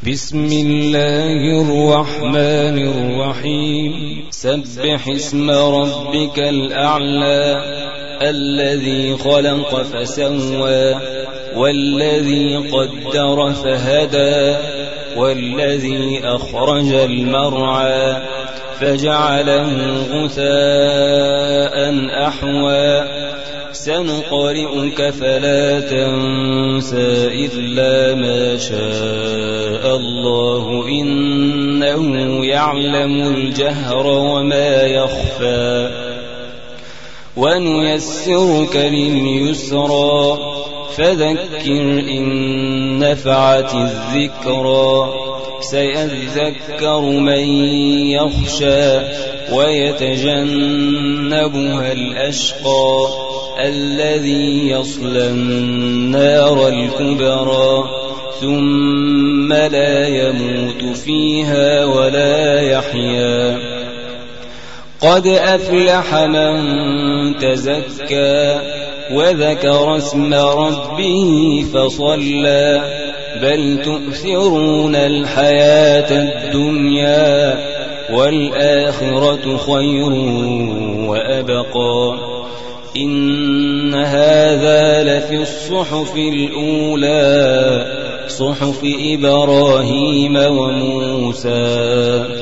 بسم الله الرحمن الرحيم سبح اسم ربك الأعلى الذي خلق فسوى والذي قدر فهدى والذي أخرج المرعى فجعله غثاء أحوى سنقرئك فلا تنسى إلا ما شاء الله إنه يعلم الجهر وما يخفى ونيسرك لليسرى فذكر إن نفعت الذكرى سيذكر من يخشى ويتجنبها الأشقى الذي يصلى النار الكبرى ثم لا يموت فيها ولا يحيا قد أفلح من تزكى وذكر اسم ربه فصلى بل تؤثرون الحياة الدنيا والآخرة خير وأبقى إن هذا لفي الصحف الأولى صحف إبراهيم وموسى